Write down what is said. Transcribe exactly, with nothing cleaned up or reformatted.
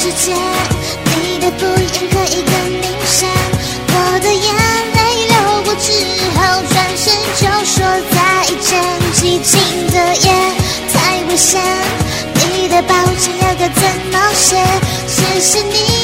世界，你的不言可以更明显。我的眼泪流过之后，转身就说再见。寂静的夜太危险，你的抱歉要该怎么写？谢谢你。